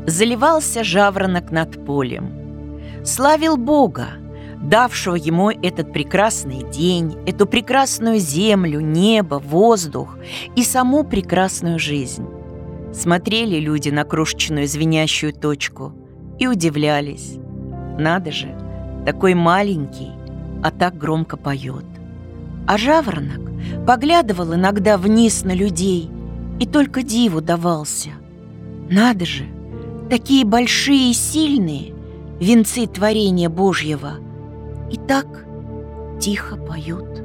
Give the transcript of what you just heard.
Заливался жаворонок над полем, славил Бога, давшего ему этот прекрасный день, эту прекрасную землю, небо, воздух и саму прекрасную жизнь. Смотрели люди на крошечную звенящую точку и удивлялись. Надо же, такой маленький, а так громко поет. А жаворонок поглядывал иногда вниз на людей и только диву давался. Надо же, такие большие и сильные венцы творения Божьего, и так тихо поют.